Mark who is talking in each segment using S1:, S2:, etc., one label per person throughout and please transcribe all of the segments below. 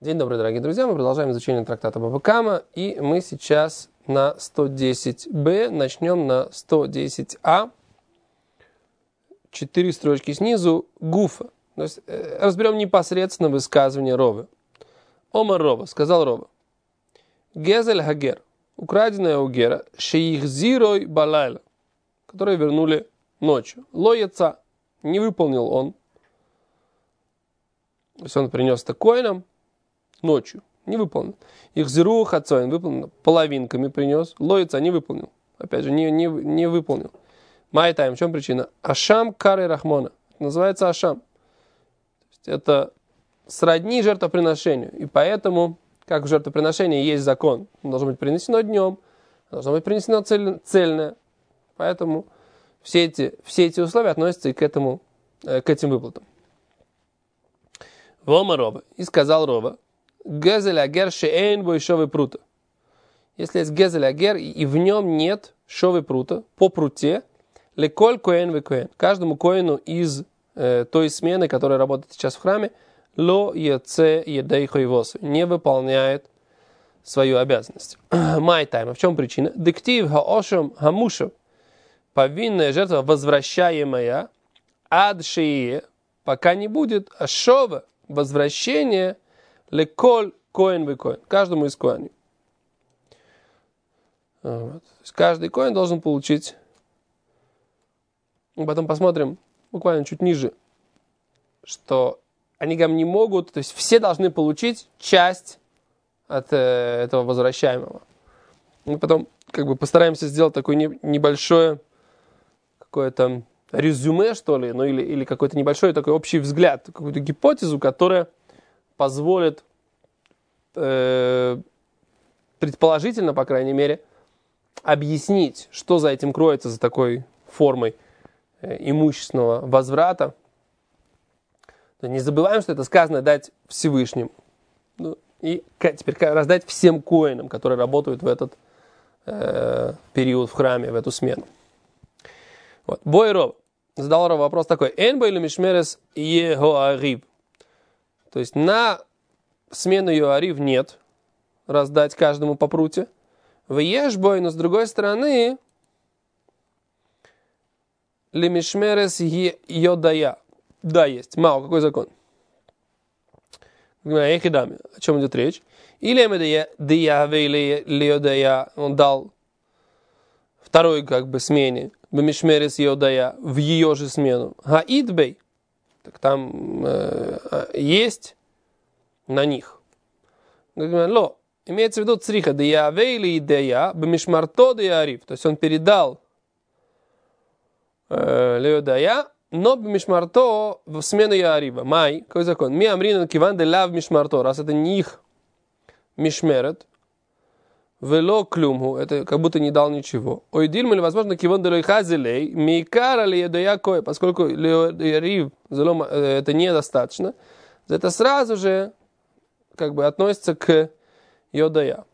S1: День добрый, дорогие друзья. Мы продолжаем изучение трактата Бава Камма. И мы сейчас на 110б. Начнем на 110а. 4 строчки снизу. Гуфа. То есть, разберем непосредственно высказывание Ровы. Омар Рова. Сказал Рова. Гезель Хагер. Украденная у Гера. Шейхзирой балайла. Которые вернули ночью. Ло яца. Не выполнил он. То есть он принес это коинам. Ночью. Не выполнил. Их зиру хацоин выполнил. Половинками принес. Лоица не выполнил. Опять же, не выполнил. Майтайм. В чем причина? Ашам кары рахмона. Это называется ашам. То есть это сродни жертвоприношению. И поэтому, как в жертвоприношении есть закон. Оно должно быть принесено днем. Должно быть принесено цельное. Поэтому все эти условия относятся и к этим выплатам. Вома Рова. И сказал Рова. Гезель агер шеэйн бой шовы прута. Если есть гезель агер, и в нем нет шовы прута, по пруте, леколь коэн ве коэн. Каждому коэну из той смены, которая работает сейчас в храме, ло яце едей хойвосу. Не выполняет свою обязанность. Майтайм. А в чем причина? Дектив хаошам хамушев. Повинная жертва, возвращаемая, ад шие, пока не будет ашова, возвращение, леколь коэн ве коэн. Каждому из коэней. Вот. То есть каждый коэн должен получить. И потом посмотрим буквально чуть ниже, что они не могут, то есть все должны получить часть от этого возвращаемого. Мы потом постараемся сделать такое небольшое какое-то резюме, что ли, ну или какой-то небольшой такой общий взгляд, какую-то гипотезу, которая позволит предположительно, по крайней мере, объяснить, что за этим кроется, за такой формой имущественного возврата. Не забываем, что это сказано дать Всевышнему. Ну, и теперь раздать всем коэнам, которые работают в этот период в храме, в эту смену. Вот. Бой Рова. Задал Рова вопрос такой. Энбо или мишмерес ехоарив? То есть на смену Йоарив нет раздать каждому по пруте. В Ешбой, но с другой стороны лемишмерес йодая. Да, есть. Мау, какой закон? О чем идет речь? Или он дал второй смене бемишмерес йодая в ее же смену. Хаидбей. Так там есть на них. Ло. Имеется в виду цриха. Деявей или идея бемишмарто деярив. То есть он передал леодая, но бемишмарто в смену ярива. Май. Какой закон? Ми амринан киван де лав мишмарто. Раз это не их мишмерет. Вело клюмху. Это как будто не дал ничего. Ойдильм или возможно киван де лойхазелей. Мейкара леодая кой. Поскольку леодарив это недостаточно. Это сразу же относится к йодая.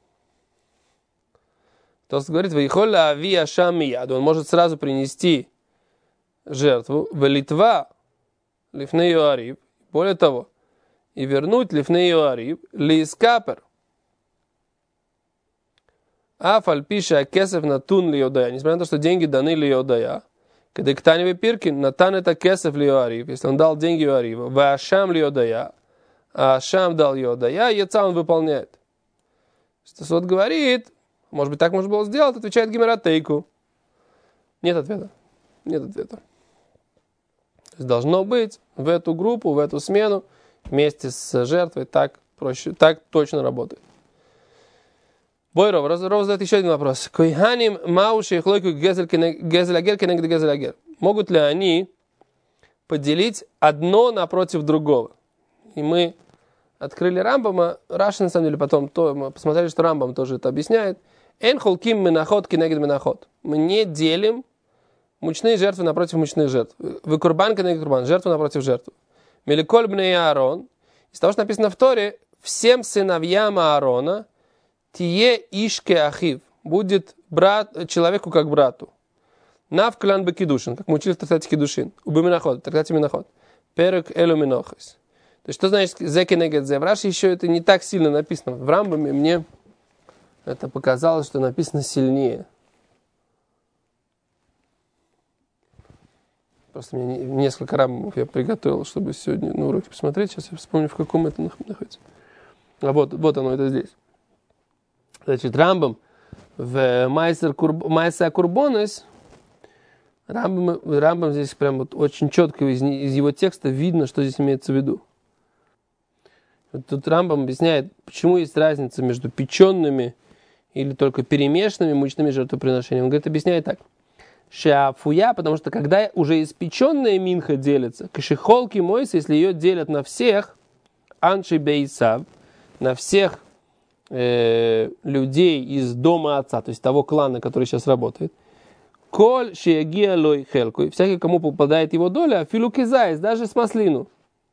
S1: То есть говорит, вейхолла авия шамияд. Он может сразу принести жертву в Литва лифней йоарив. Более того, и вернуть лифней йоарив лискапер. Афаль пиша кесев натун ли йодая. Несмотря на то, что деньги даны ли йодая. Когда ктаневый пиркин натан это кесев ли йоарив. Если он дал деньги йоарива. Вашам ли йодая. А Шам дал йодая. Яца он выполняет. Что говорит, может быть, так можно было сделать, отвечает Гемератейку. Нет ответа. Нет ответа. То есть должно быть в эту группу, в эту смену, вместе с жертвой, так проще, так точно работает. Бойров задает еще один вопрос. Койханим мауши хлойку гезелягер кенегд гезелягер. Могут ли они поделить одно напротив другого? И мы открыли Рамбама, Раши, на самом деле, потом мы посмотрели, что Рамбам тоже это объясняет. Эн холким менахот кинегед менахот. Мы не делим мучные жертвы напротив мучных жертв. Вы курбан кинегед курбан. Жертву напротив жертвы. Меликоль бней Аарон. Из того, что написано в Торе, всем сыновьям Аарона тие ишке ахив. Будет человеку как брату. Нав клан бекидушин. Как мы учили в трактате Кидушин. Убы менахот. В трактате менахот. Перек элу менохис. То есть, что значит зекинегет зе? В Раши еще это не так сильно написано. В Рамбаме мне это показалось, что написано сильнее. Просто мне несколько Рамбамов я приготовил, чтобы сегодня на уроке посмотреть. Сейчас я вспомню, в каком это находится. А вот оно, это здесь. Значит, Рамбам в Майса Курбонес, Рамбам здесь прям вот очень четко из его текста видно, что здесь имеется в виду. Тут Рамбам объясняет, почему есть разница между печенными или только перемешанными мучными жертвоприношениями. Он говорит, объясняет так. Шафуя, потому что когда уже испеченная минха делится, кашихолки мойса, если ее делят на всех, анши бейсав, на всех людей из дома отца, то есть того клана, который сейчас работает, коль шиягия лой хелку, всякий, кому попадает его доля, филукизайс, даже с маслину.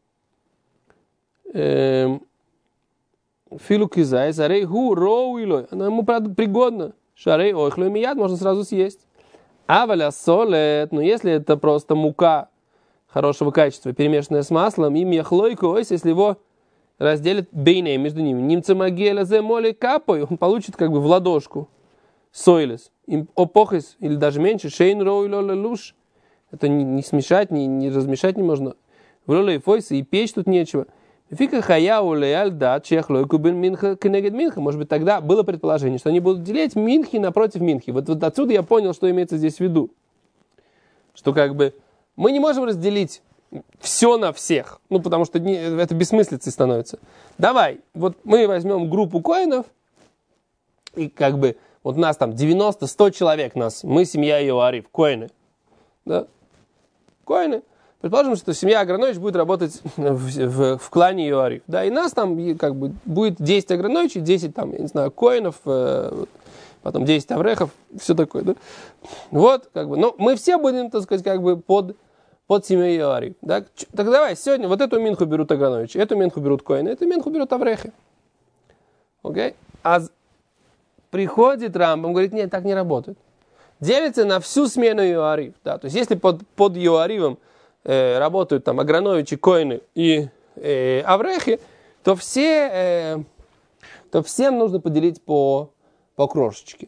S1: Филукизайс, арей гу роу илой, она ему пригодна. Шарей ойхлой мияд, можно сразу съесть. Аваля солет, но если это просто мука хорошего качества, перемешанная с маслом, им яхлойку, если его разделит бейней между ними. Немцы магеля зе моли капой, он получит как бы в ладошку. Сойлес. Им опохис, или даже меньше, шейн роу или луш. Это не смешать, не размешать не можно. В роле фойса и печь тут нечего. Фика хаяу леаль да чехлойку бен минха кенегет минха. Может быть, тогда было предположение, что они будут делить минхи напротив минхи. Вот отсюда я понял, что имеется здесь в виду. Что как бы мы не можем разделить все на всех. Ну, потому что это бессмыслицей становится. Давай, вот мы возьмем группу коинов, и как бы вот нас там 90-100 человек, мы семья Иоарив, коины. Да? Коины. Предположим, что семья Агранович будет работать в клане Иоарив. Да, и нас там как бы будет 10 Аграновичей, 10 там, я не знаю, коинов, потом 10 аврехов, все такое, да. Вот, как бы, но мы все будем, так сказать, как бы под семьей Иоарив. Да? Так давай, сегодня вот эту минху берут Аграновичи, эту минху берут коины, эту минху берут аврехи. Окей? А приходит Рамбам, говорит, нет, так не работает. Делится на всю смену Иоарив. Да? То есть, если под Иоаривом работают там Аграновичи, коины и аврехи, то всем нужно поделить по крошечке.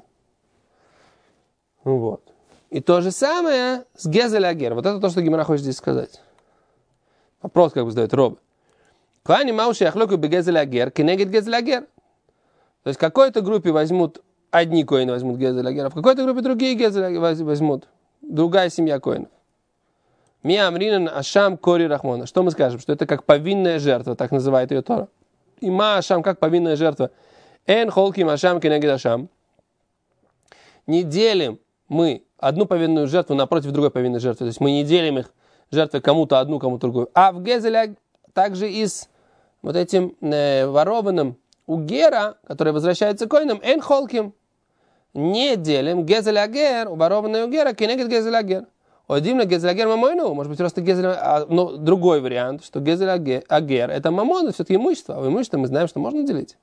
S1: Вот. И то же самое с Гезель Агер. Вот это то, что Гемара хочет здесь сказать. Вопрос как бы задает Роб. Клани мауши ахлоку бы Гезель Агер, кенегет Гезель Агер. То есть в какой-то группе возьмут одни коины возьмут Гезель Агер, а в какой-то группе другие Гезель возьмут. Другая семья коинов. Ми амринан ашам кори рахмона. Что мы скажем? Что это как повинная жертва, так называет ее Тора. И ма ашам как повинная жертва. Эн холким ашам кенегет ашам. Не делим мы одну повинную жертву напротив другой повинной жертвы. То есть мы не делим их жертвы кому-то одну, кому-то другую. А в Гезеле также и с вот этим ворованным у Гера, который возвращается коином, эн холким. Не делим Гезель Агер, ворованный у Гера, кенегет Гезель Агер. Одимна Гезель Агер мамойну, может быть, просто Гезель, но другой вариант, что Гезель Агер это мамон, это все-таки имущество, а в имуществе мы знаем, что можно делить.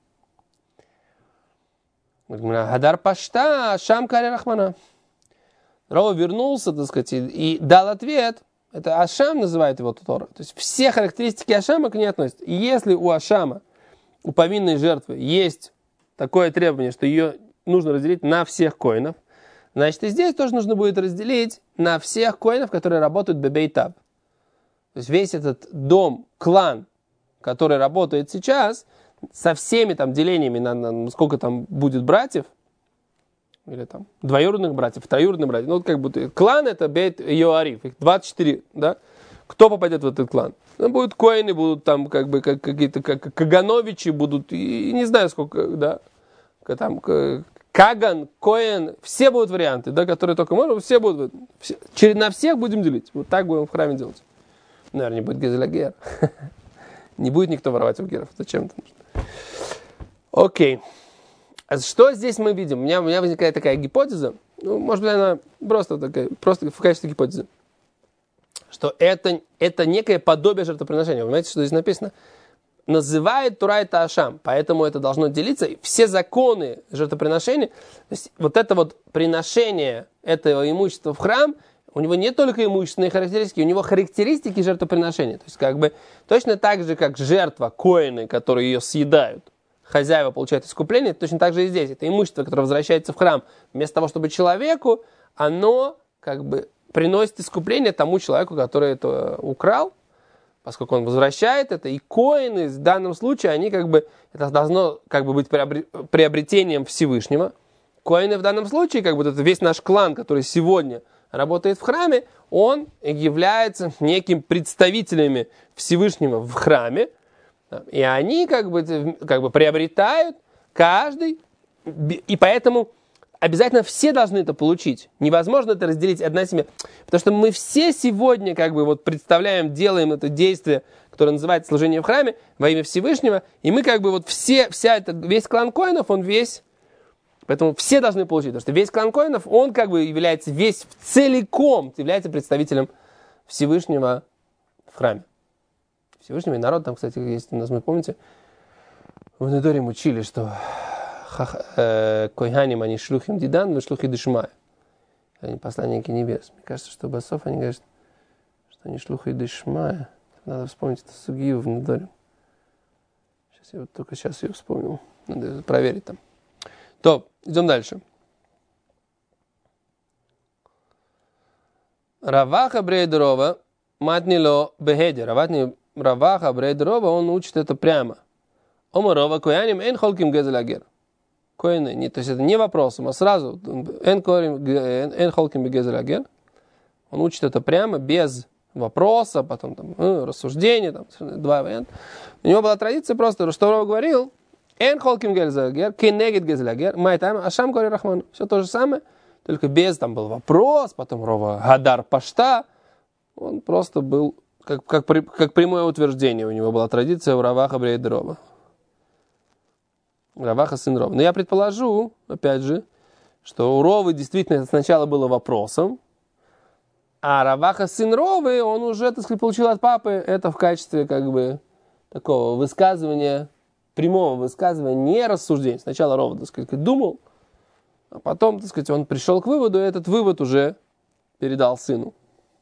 S1: Хадар пашта, шам кари рахмана. Рава вернулся, так сказать, и дал ответ. Это Ашам называет его Тора. То есть все характеристики Ашама к ней относятся. И если у Ашама, у повинной жертвы, есть такое требование, что ее нужно разделить на всех коинов, значит, и здесь тоже нужно будет разделить на всех коинов, которые работают бебейтаб. То есть весь этот дом, клан, который работает сейчас, со всеми там делениями на сколько там будет братьев, или там двоюродных братьев, троюродных братьев, ну как бы клан это бейт Йоариф, их 24, да? Кто попадет в этот клан? Ну, будут коины, будут там как бы какие-то как Кагановичи будут, и не знаю сколько, да, там Каган, Коэн, все будут варианты, да, которые только можно, все будут, на всех будем делить, вот так будем в храме делать. Наверное, не будет Гезель Агер. Не будет никто воровать у геров. Зачем это нужно? Окей. А что здесь мы видим? У меня возникает такая гипотеза. Ну, может быть, она просто в качестве гипотезы. Что это некое подобие жертвоприношения. Вы знаете, что здесь написано? Называет Тора это Ашам. Поэтому это должно делиться. И все законы жертвоприношения, то есть вот это вот приношение этого имущества в храм, у него не только имущественные характеристики, у него характеристики жертвоприношения. То есть как бы точно так же, как жертва, коины, которые ее съедают, хозяева получают искупление, точно так же и здесь. Это имущество, которое возвращается в храм. Вместо того, чтобы человеку, оно как бы приносит искупление тому человеку, который это украл, поскольку он возвращает это. И коины в данном случае, они как бы, это должно как бы быть приобретением Всевышнего. Коины в данном случае, как бы это весь наш клан, который сегодня работает в храме, он является неким представителями Всевышнего в храме. И они как бы приобретают каждый, и поэтому обязательно все должны это получить. Невозможно это разделить одна семья. Потому что мы все сегодня как бы вот представляем, делаем это действие, которое называется служение в храме во имя Всевышнего. И мы как бы вот весь клан коинов, он весь. Поэтому все должны получить. Потому что весь клан коинов, он как бы является весь целиком, является представителем Всевышнего в храме. Всевышнего и народ, там, кстати, есть у нас, вы помните, в Недорим учили, что койханим они шлухим дидан, мы шлухи дышмая. Они посланники небес. Мне кажется, что басов они говорят, что они шлухи дышмая. Надо вспомнить эту сугию в Недорим. Только сейчас ее вспомнил. Надо проверить там. То, идем дальше. Раваха Брейдерова матнило бехедер. Раваха Брейдерова, он учит это прямо. Омарова кояним эн холким гезелягер. Коины, то есть это не вопросом, а сразу эн холким гезелягер. Он учит это прямо, без вопроса, потом там рассуждения, там два варианта. У него была традиция просто, что Рова говорил, эн холким гезелягер, кенегет гезелягер, майтайм, ашам кори рахман. Все то же самое, только без, там был вопрос, потом Рова гадар пашта. Он просто был, как прямое утверждение, у него была традиция у Раваха Брейдерова. Раваха сын Рова. Но я предположу, опять же, что у Ровы действительно это сначала было вопросом, а Раваха сын Ровы, он уже, так сказать, получил от папы это в качестве как бы такого высказывания, прямого высказывания, не рассуждения. Сначала Рова, так сказать, думал, а потом, так сказать, он пришел к выводу, и этот вывод уже передал сыну.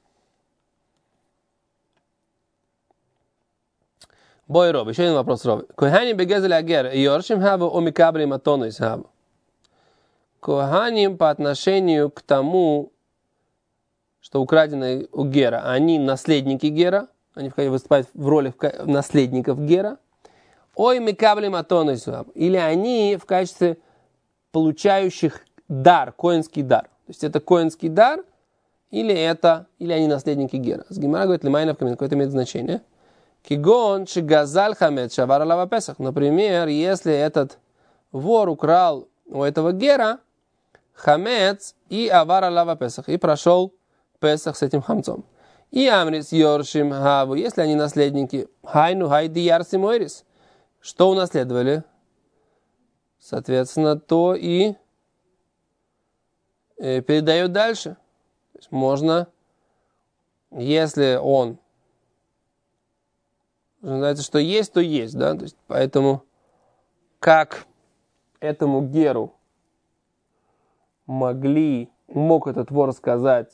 S1: Бой Ров, еще один вопрос Ров. Коганим бегезель агер, йоршим хаву, омикаблим атонус хаву. Коганим по отношению к тому, что украдено у Гера, они наследники Гера, они выступают в роли наследников Гера. Ой микаблим атонус хаву. Или они в качестве получающих дар, коинский дар. То есть это коинский дар, или они наследники Гера. С Гемара говорит, лимайнов камин, какое-то имеет значение. Кигон шигазаль хамец шавар алава песах. Например, если этот вор украл у этого Гера хамец и авар алава песах, и прошел Песах с этим хамцом. И амрис йоршим хаву, если они наследники, хайну хайди ярси мойрис. Что унаследовали? Соответственно, то и передают дальше. То есть можно, если он знаете, что есть, то есть, да, то есть, поэтому, как этому Геру мог этот вор сказать,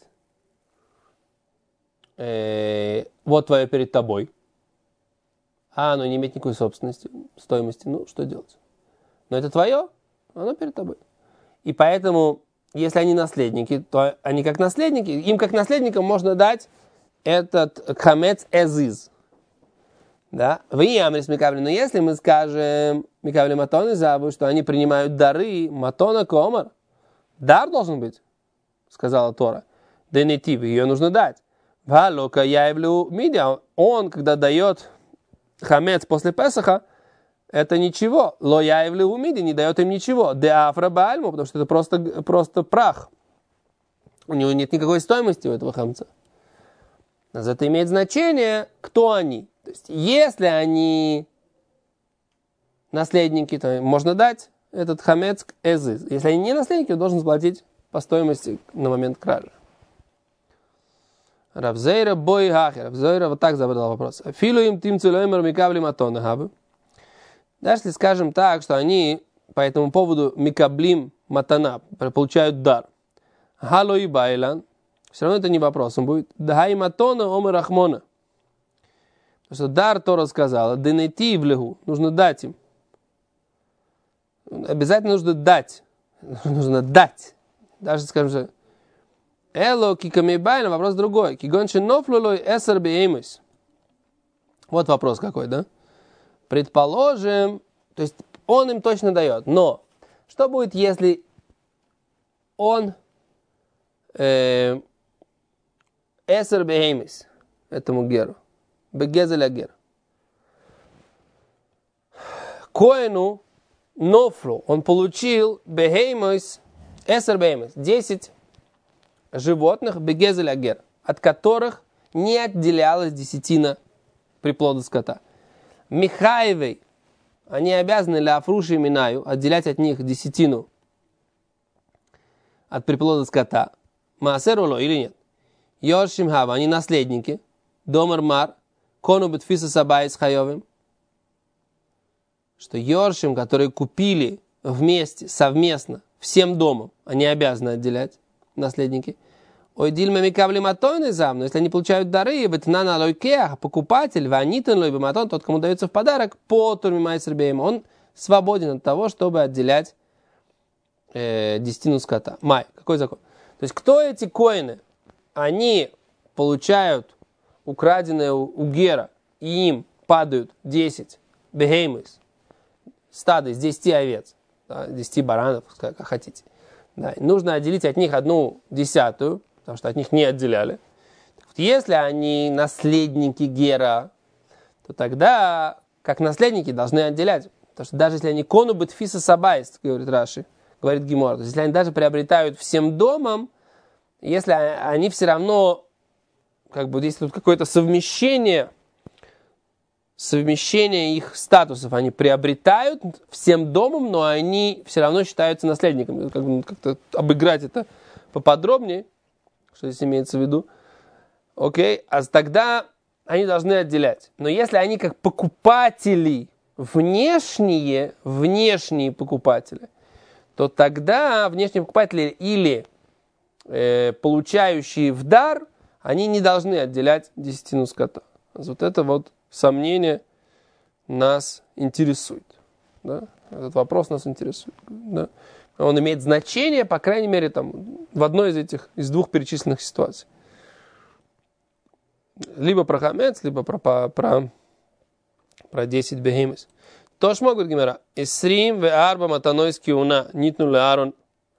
S1: вот твое перед тобой, а оно не имеет никакой собственности, стоимости, ну, что делать? Но это твое, оно перед тобой. И поэтому, если они наследники, то они как наследники, им как наследникам можно дать этот хамец эзиз. Да? Но если мы скажем Микавли Матон и Забу, что они принимают дары Матона Комар, дар должен быть, сказала Тора. Денитив, ее нужно дать. Валока яевлю мидиа. Он, когда дает хамец после Песаха, это ничего. Ло яевлю миди, не дает им ничего. Де афра бальму, потому что это просто прах. У него нет никакой стоимости у этого хамца. Это имеет значение, кто они. То есть, если они наследники, то можно дать этот хамец эзиз. Если они не наследники, он должен заплатить по стоимости на момент кражи. Равзейра бой хахи. Равзейра вот так задал вопрос. Филу им тим целоймер микаблим атона хабы. Даже если скажем так, что они по этому поводу микаблим матана, получают дар. Халой байлан. все равно это не вопрос. Он будет дхайматона омы рахмона. Потому что дар Тора сказала, денети в легу, нужно дать им. Обязательно нужно дать. Нужно дать. Даже, скажем же, эло кикамейбайна, вопрос другой. Кигонши нофлулой эсэр беймыс. Вот вопрос какой, да? Предположим, то есть он им точно дает, но что будет, если он эсэр беймыс этому геру? Бегезеля гер. Коэну нофлу, он получил беймыс, эсэр беймыс, 10 животных бегезеля гер, от которых не отделялась десятина приплода скота. Михаевой, они обязаны ля афруши минаю отделять от них десятину от приплода скота. Маасеруло или нет? Йоршим хава, они наследники. Домар мар, кону бетфиса сабай с хайовым. Что Йоршим, которые купили вместе, совместно, всем домом, они обязаны отделять, наследники. Ой, дильма микавли матойный зам, но если они получают дары, ветнана лойкеах, покупатель, ванитен лой баматон, тот, кому дается в подарок, по турми майсер бейма, он свободен от того, чтобы отделять десятину скота. Май, какой закон? То есть, кто эти коины? Они получают украденное у гера, и им падают 10 бехеймыс, стадо из 10 овец, да, 10 баранов, как хотите. Да, нужно отделить от них 1/10, потому что от них не отделяли. Если они наследники гера, то тогда, как наследники, должны отделять. Потому что даже если они кону бетфиса сабайс, говорит Раши, говорит Гемора, то есть если они даже приобретают всем домом, если они все равно, как бы, если тут какое-то совмещение их статусов, они приобретают всем домом, но они все равно считаются наследниками. Как-то обыграть это поподробнее, что здесь имеется в виду. Окей, а тогда они должны отделять. Но если они как покупатели, внешние покупатели, то тогда внешние покупатели или получающие в дар, они не должны отделять десятину скота. Вот это вот сомнение нас интересует. Да? Этот вопрос нас интересует. Да? Он имеет значение, по крайней мере, там, в одной из двух перечисленных ситуаций. Либо про хамец, либо про 10 бехемис. Тош могут гемера. Исрим ве арба матанойски уна нитну ле Аарон.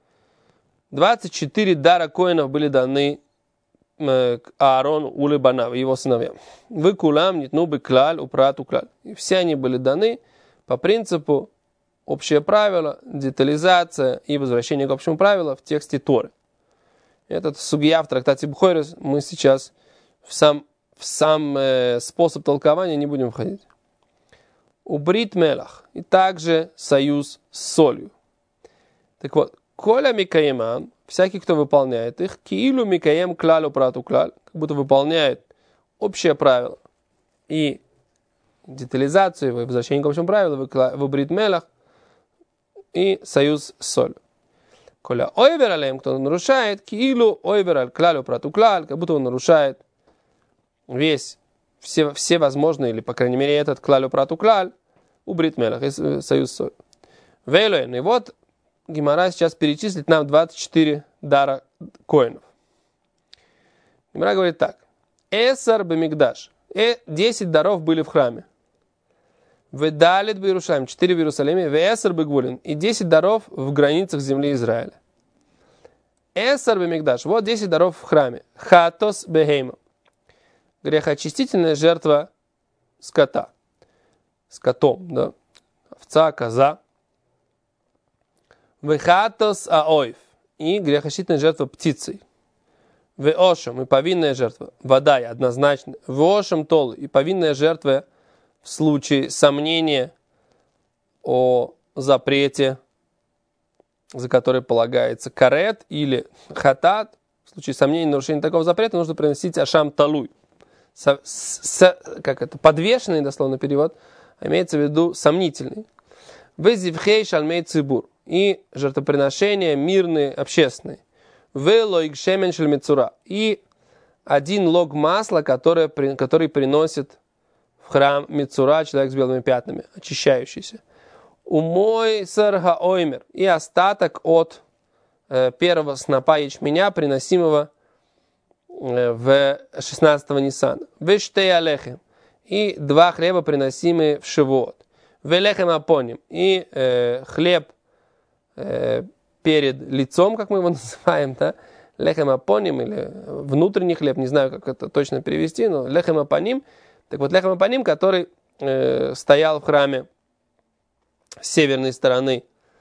S1: 24 дара коинов были даны Аарону улыбанав, его сыновьям. Вы кулам нитну бы клаль, упрату клаль. И все они были даны по принципу общее правило, детализация и возвращение к общему правилу в тексте Торы. Этот сугья в трактате Бхойрес мы сейчас в сам способ толкования не будем входить. Убрит мелах. И также союз с солью. Так вот, коля микаеман, всякий, кто выполняет их, киилу микаем клалю прату клаль, как будто выполняет общее правило и детализацию, и возвращение к общему правилу, в брит мелах и союз с солью. Коля ойвер алем, кто нарушает, киилу ойвер аль клалю прату клаль, как будто он нарушает все возможные, или, по крайней мере, этот клалю прату клаль, у брит мелах и союз с солью. Вейлуэн, и вот Гемара сейчас перечислит нам 24 дара коинов. Гемара говорит так. Эсар бемигдаш. 10 даров были в храме. Ведалит бы Иерусалим. 4 в Иерусалиме. Веэсар бегвулин. И 10 даров в границах земли Израиля. Эсар бемигдаш. Вот 10 даров в храме. Хатос бехейма. Грехоочистительная жертва скота. Скотом, да. Овца, коза. Вехатос аойф. И грехочистительная жертва птицей. Веошем. И повинная жертва. Водай, однозначно. Веошем тол. И повинная жертва в случае сомнения о запрете, за который полагается карет или хатат. В случае сомнения нарушения такого запрета нужно приносить ашам талуй. Как это? Подвешенный, дословно перевод. Имеется в виду сомнительный. Везивхей шальмей цибур. И жертвоприношения мирные, общественные. велой гшемен шель мицура. И 1 лог масла, который приносит в храм мицура, человек с белыми пятнами, очищающийся. Умой сарга оймер. И остаток от первого снопа ячменя, приносимого в 16-го Ниссана. Вештей алехем. И 2 хлеба, приносимые в Шивот. Велехем апоним. И хлеб перед лицом, как мы его называем, да? Лехем апоним или внутренний хлеб, не знаю, как это точно перевести, но лехем апоним. Так вот, лехем апоним, который стоял в храме с северной стороны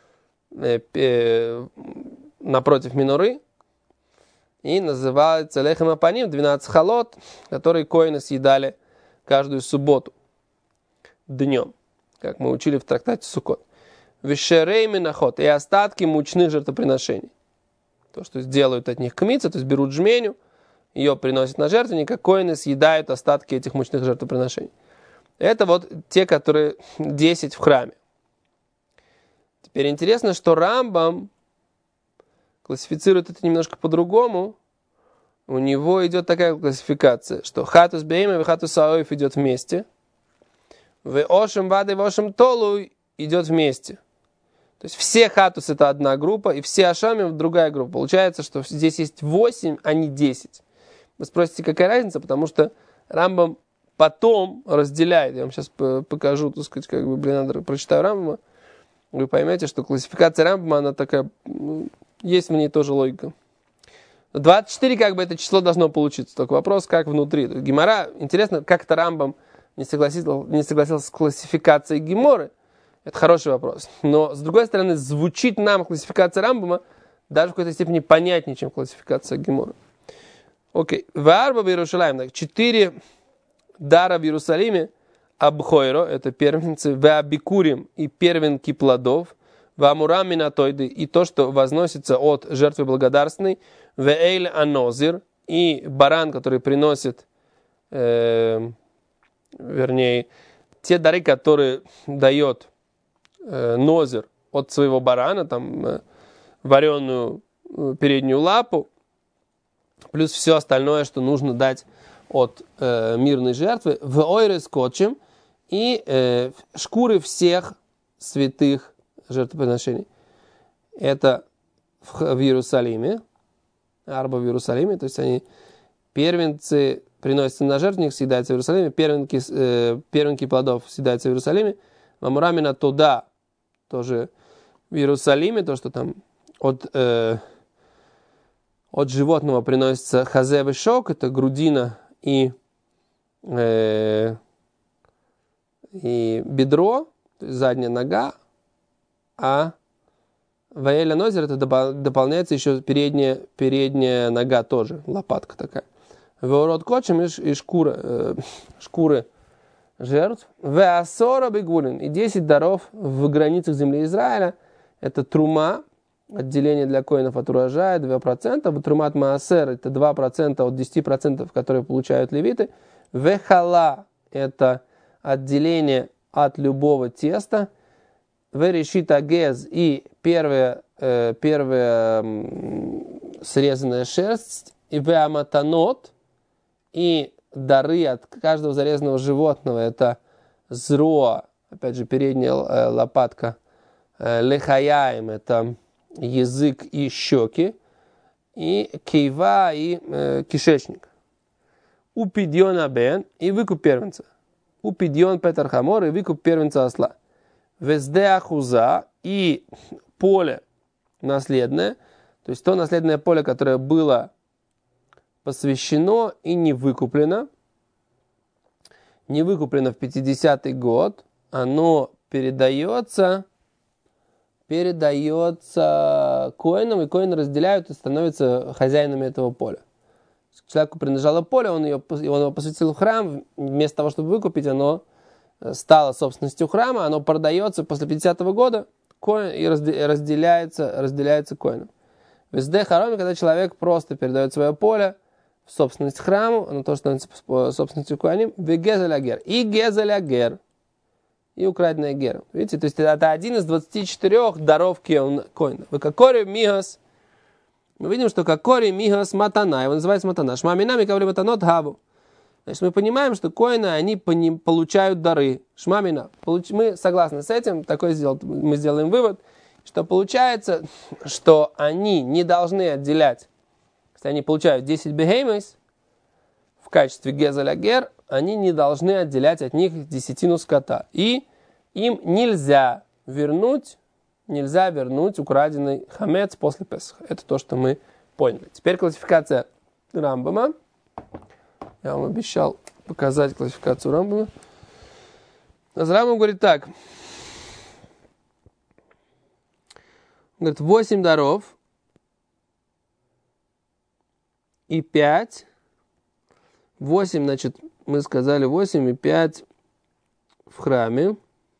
S1: напротив миноры, и называется лехем апоним, 12 халот, которые коэны съедали каждую субботу днем, как мы учили в трактате Суккот. Вешерей минахот, и остатки мучных жертвоприношений. То, что делают от них кмица, то есть берут жменю, ее приносят на жертвенник, а коэны съедают остатки этих мучных жертвоприношений. Это вот те, которые 10 в храме. Теперь интересно, что Рамбам классифицирует это немножко по-другому. У него идет такая классификация, что хатус бейма и хатус аоев идет вместе, в ошем вады в ошем толу идет вместе. То есть все хатус это одна группа, и все ашамим другая группа. Получается, что здесь есть 8, а не 10. Вы спросите, какая разница? Потому что Рамбам потом разделяет. Я вам сейчас покажу, так сказать, как бы, надо прочитаю Рамбама. Вы поймете, что классификация Рамбама, она такая, есть в ней тоже логика. 24, как бы, это число должно получиться. Только вопрос, как внутри. Гемара, интересно, как это Рамбам не согласился с классификацией Геморы. Это хороший вопрос. Но, с другой стороны, звучит нам классификация Рамбама даже в какой-то степени понятнее, чем классификация Геморы. Окей. Варба в Иерусалиме. 4 дара в Иерусалиме. Абхойро, это первенцы. Веабикурим, и первенки плодов. Вамурам минатойды, и то, что возносится от жертвы благодарственной. Веэйль анозир, и баран, который приносит, вернее, те дары, которые дает нозир от своего барана, там вареную переднюю лапу, плюс все остальное, что нужно дать от мирной жертвы, в ойре скотчем, и шкуры всех святых жертвоприношений. Это в Иерусалиме, арба в Иерусалиме, то есть они первенцы приносятся на жертвенник, съедаются в Иерусалиме, первенки плодов съедаются в Иерусалиме, мамурамина туда, тоже в Иерусалиме, то, что там от животного приносится хазев и шок, это грудина и бедро, то есть задняя нога, а ваэля нозер это дополняется еще передняя нога тоже, лопатка такая. Ворот кочем и шкуры жертв. Веасора бегулин, и 10 даров в границах земли Израиля. Это трума, отделение для коинов от урожая, 2%. Трумат маасер, это 2% от 10%, которые получают левиты. Вехала, это отделение от любого теста. Верешита гез, и первая срезанная шерсть. И веаматанот, и дары от каждого зарезанного животного, это зроа, опять же, передняя лопатка, лехаяем, это язык и щеки, и кейва, и кишечник. Упидьон абен, и выкуп первенца. Упидьон петер хамор, и выкуп первенца осла. Везде ахуза, и поле наследное, то есть то наследное поле, которое было посвящено и не выкуплено в 50-й год, оно передается коинам, и коины разделяют и становятся хозяинами этого поля. Человеку принадлежало поле, он его посвятил в храм, вместо того, чтобы выкупить, оно стало собственностью храма, оно продается после 50-го года и разделяется коином. Везде хароми, когда человек просто передает свое поле в собственность храму, оно тоже становится собственностью коаним, и гезель-агер, и украденная гера. Видите, то есть это один из 24 даров коина. Выкакори мигас, мы видим, что какори мигас матана, его называется матана, шмаминами кавли матанот гаву. Значит, мы понимаем, что коины, они получают дары. Шмамина. Мы согласны с этим, мы сделаем вывод, что получается, что они не должны отделять, если они получают 10 бехеймес в качестве гезель-агер, они не должны отделять от них десятину скота. И им нельзя вернуть украденный хамец после Песаха. Это то, что мы поняли. Теперь классификация Рамбама. Я вам обещал показать классификацию Рамбама. Рамбам говорит так. Он говорит, 8 даров и 5. 8, значит, мы сказали 8 и 5 в храме.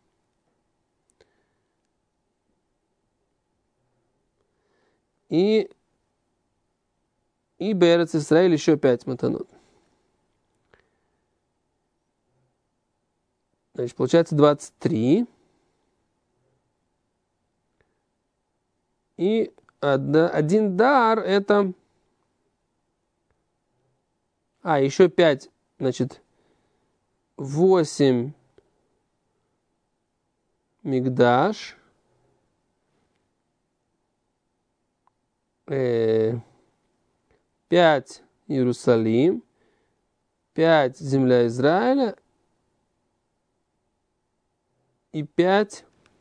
S1: И Берец Исраэль еще 5 матанот. Значит, получается 23. И один дар это... еще 5, значит, 8 мигдаш, 5 Иерусалим, 5 земля Израиля и 5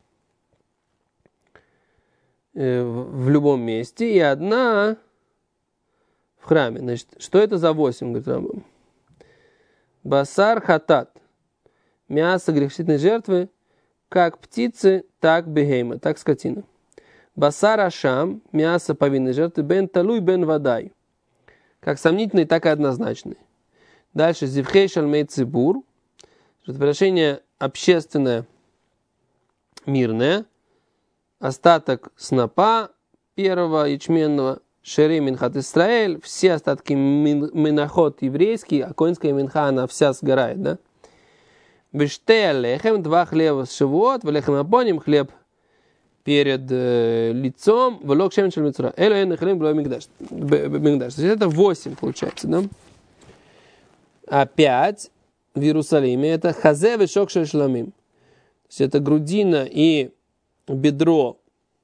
S1: в любом месте, и 1 в храме. Значит, что это за 8, говорит Рамбам? Басар хатат. Мясо греховной жертвы, как птицы, так бегейма, так скотина. Басар ашам. Мясо повинной жертвы, бен талуй бен вадай. Как сомнительный, так и однозначный. Дальше зивхей шальмей цибур. Жертвоприношение общественное, мирное. Остаток снопа первого ячменного, шери минхат Исраэль, все остатки миноход еврейский, а коинская минха, она вся сгорает, да? Бештея лехем, 2 хлеба с шивот, в лехем апоним, хлеб перед лицом, в лок шем шельмицура. Элю эн хлеб блой мигдаш. То есть это 8 получается, да? А 5 в Иерусалиме это хазе вешок шельшламим. То есть это грудина и бедро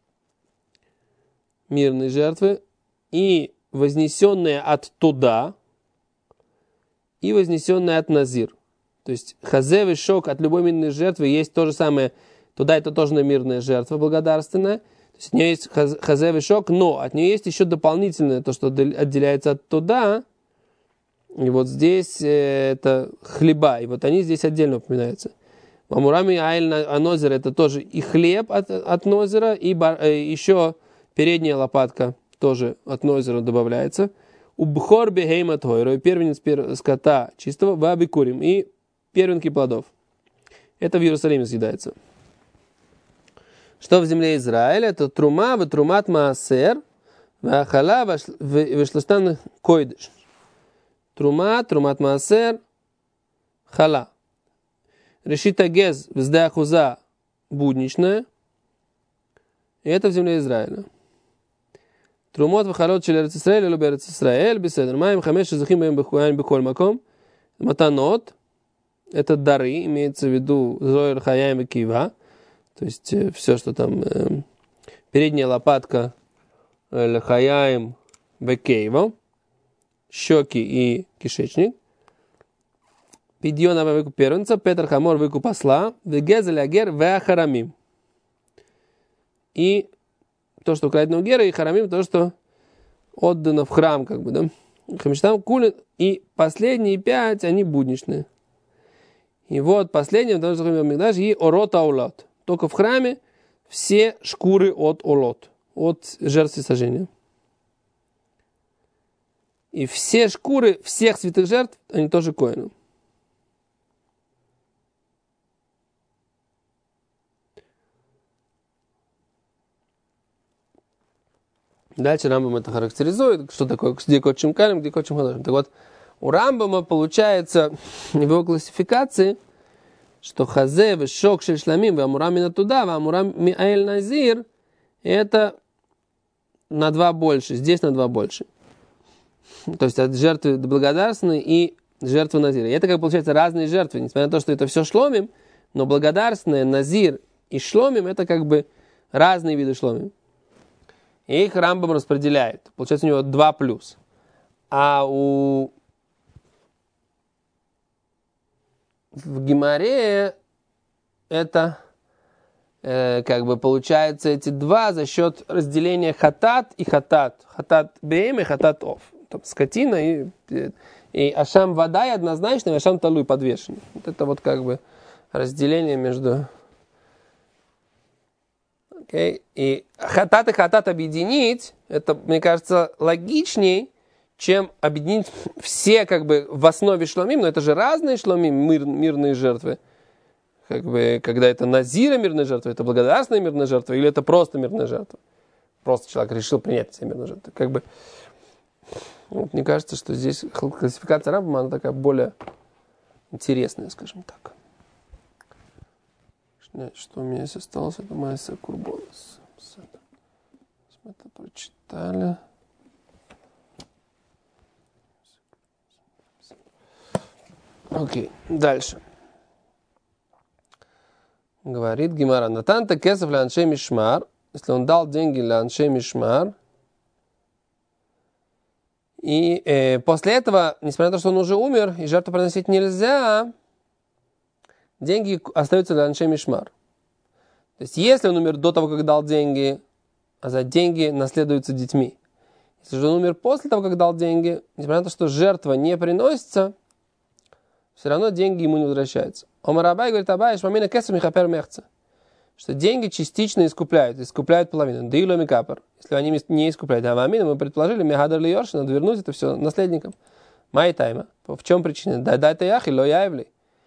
S1: мирной жертвы, и вознесенное оттуда, и вознесенное от назир. То есть хазе и шок от любой мирной жертвы есть то же самое, туда это тоже мирная жертва благодарственная. То есть от нее есть хазе и шок, но от нее есть еще дополнительное, то, что отделяется от туда. И вот здесь это хлеба, и вот они здесь отдельно упоминаются. В Амураме Айль Анозер это тоже и хлеб от нозера, и еще передняя лопатка тоже от нозера добавляется. Убхор бехейма тойро, первенец скота чистого, вабикурим, и первенки плодов. Это в Иерусалиме съедается. Что в земле Израиля? Это трума, ватрумат маасер, вахала, вешлаштан койдыш. Трума, трумат маасер, хала. Решита гез, вздая хуза, будничная. И это в земле Израиля. Трумот вахалот шел Эрец Исраэль, или Эрец Исраэль, беседер. Маем хамеш шезахим бэм бэхуян бэхоль маком. Матанот. Это дары, имеется в виду зоэр хаяем и кива. То есть все, что там передняя лопатка лхаяем бэкейва. Щеки и кишечник. Пидьона выкуп первенца, Петр Хамор выкуп осла, вегезель агер веахарамим. И то, что украдено у гера, и харамим, то, что отдано в храм, как бы, да. Хамиштам кулин, и последние 5, они будничные. И вот последнее, и орот аулот. Только в храме все шкуры от олот, от жертв сожжения. И все шкуры всех святых жертв, они тоже коину. Дальше Рамбам это характеризует, что такое где котчим калим, где котчим хадашим. Так вот, у Рамбама получается в его классификации, что хазе, вешок, шельшламим, вамурам мина туда, вамурам миаэль назир, это на 2 больше, здесь на 2 больше. То есть от жертвы благодарственной и жертвы назира. И это как получается разные жертвы, несмотря на то, что это все шломим, но благодарственная, назир и шломим это как бы разные виды шломим. И их Рамбам распределяет. Получается у него 2 плюс. А в Гемаре это как бы получается эти 2 за счет разделения хатат и хатат. Хатат беем и хатат ов. Там скотина и ашам вода и однозначно, и ашам талуй подвешенный. Вот это вот как бы разделение между... Okay. И хатат объединить, это, мне кажется, логичней, чем объединить все как бы в основе шломим, но это же разные шломим, мирные жертвы. Как бы, когда это назира мирная жертва, это благодарственная мирная жертва, или это просто мирная жертва. Просто человек решил принять все мирные жертвы. Как бы, вот, мне кажется, что здесь классификация Рамбама, она такая более интересная, скажем так. Что у меня здесь осталось, это Майса Курбонос. Мы это прочитали. Окей, дальше. Говорит Гемара, Натанта кесов ля аншей мишмар, если он дал деньги ля аншей мишмар, и после этого, несмотря на то, что он уже умер, и жертву приносить нельзя, деньги остаются для аншей мишмар. То есть, если он умер до того, как дал деньги, а за деньги наследуются детьми. Если же он умер после того, как дал деньги, несмотря на то, что жертва не приносится, все равно деньги ему не возвращаются. Омар Абай говорит, Абай, шмамина кесар михапер мехца, что деньги частично искупляют половину. Да ило микапер, если они не искупляют. А вамина мы предположили, мехадар ли йорши, надо вернуть это все наследникам. Май тайма. В чем причина? Дай яхи, ло яевли.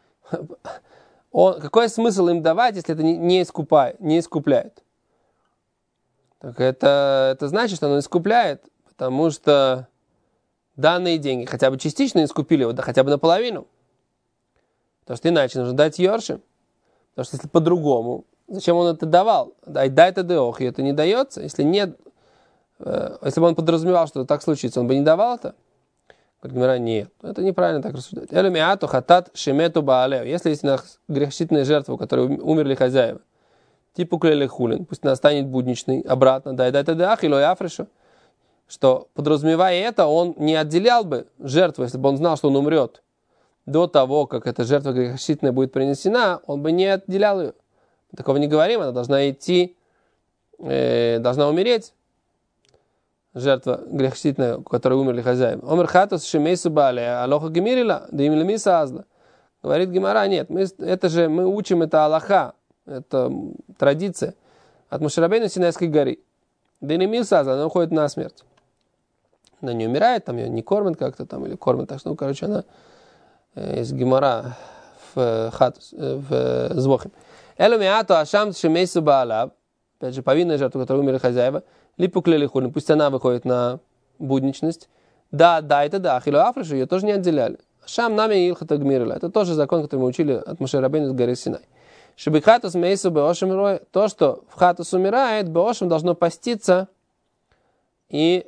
S1: Какой смысл им давать, если это не искупляет? Так это значит, что оно искупляет, потому что данные деньги хотя бы частично искупили его, да хотя бы наполовину. Потому что иначе нужно дать йорши. Потому что если по-другому, зачем он это давал? Дай это деох, и это не дается. Если нет, если бы он подразумевал, что так случится, он бы не давал это. Говорит Гемара, нет, это неправильно так рассуждать. Элемиату хатат шемету баалеу. Если есть грехочительная жертва, у которой умерли хозяева, типа клели хулин, пусть она станет будничной, обратно, дай это деах, или афришу, что, подразумевая это, он не отделял бы жертву, если бы он знал, что он умрет, до того, как эта жертва грехочительная будет принесена, он бы не отделял ее. Мы такого не говорим, она должна идти, должна умереть, жертва грехочительная, у которой умерли хозяева. Омер хатус шемейсу бале, алоха гемирила, да им лемиса азла. Говорит Гемара, нет, мы учим это алаха, это традиция от Моше Рабейну Синайской горы. Да и лемиса азла, она уходит на смерть. Она не умирает, там ее не кормят как-то там, или кормят так, что, короче, она из Гемара в хатус, в звохим. Элу миато ашам шемейсу баалаб, опять же, повинная жертва, у которой умерли хозяева, липу клели хулин, пусть она выходит на будничность. Да, это да, ахилу афришу, ее тоже не отделяли. Шам нами илхата гмирила. Это тоже закон, который мы учили от Моше Рабейну с горы Синай. Шебикхатус мейсу беошем рой. То, что в хатус умирает, беошем должно поститься, и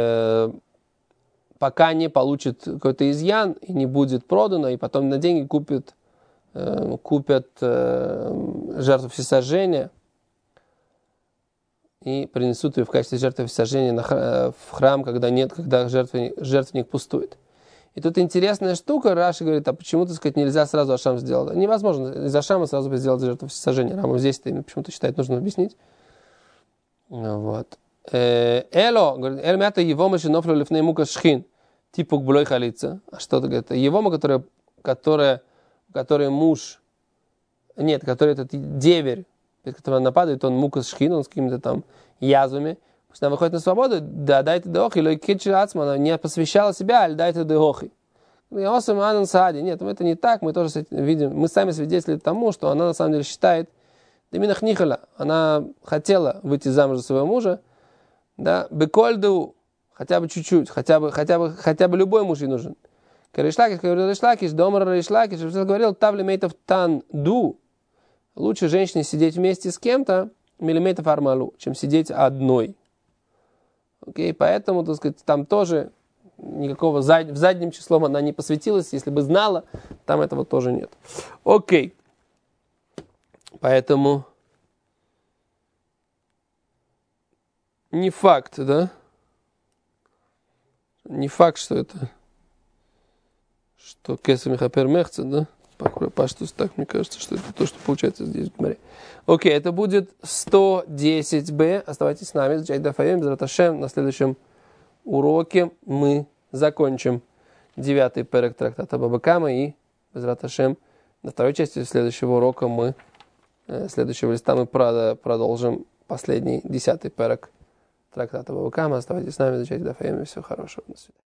S1: пока не получит какой-то изъян, и не будет продано, и потом на деньги купят жертву всесожжения, и принесут ее в качестве жертвы всесожжения в храм, когда жертвенник пустует. И тут интересная штука, Раши говорит, а почему, так сказать, нельзя сразу ашам сделать? Невозможно из ашама сразу сделать жертву всесожжения. Раму здесь-то почему-то считает, нужно объяснить. Вот. Эло, говорит, эльмята евома шинофлю лифней мука шхин, типа гблой халица. А что это, говорит? Евома, который этот деверь, перед которым нападает, он мука шхин, он с какими-то там язвами. Пусть она выходит на свободу, да дайте деохи, лой китчи ацмана, не посвящала себя, аль дайте деохи. Нет, это не так, мы тоже видим, мы сами свидетели тому, что она на самом деле считает, она хотела выйти замуж за своего мужа, да, бекольду, хотя бы чуть-чуть, хотя бы любой муж ей нужен. Каришлакиш, говорил Ришлакиш, домар Ришлакиш, говорил, тавли мейтов тан ду. Лучше женщине сидеть вместе с кем-то, миллиметров армалу, чем сидеть одной. Окей, поэтому, так сказать, там тоже никакого в задним числом она не посвятилась. Если бы знала, там этого тоже нет. Окей. Поэтому не факт, да? Не факт, что это, что Кесар Михапер Мехца, да? Паштус, так мне кажется, что это то, что получается здесь в Гмаре. Окей, это будет 110b. Оставайтесь с нами. Изучать Дафаем, Безрат Ашем. На следующем уроке мы закончим 9-й перек трактата Баба Кама. И Безрат Ашем на второй части следующего урока следующего листа мы продолжим последний 10-й перек трактата Баба Кама. Оставайтесь с нами. Изучать Дафаем. Всего хорошего. До свидания.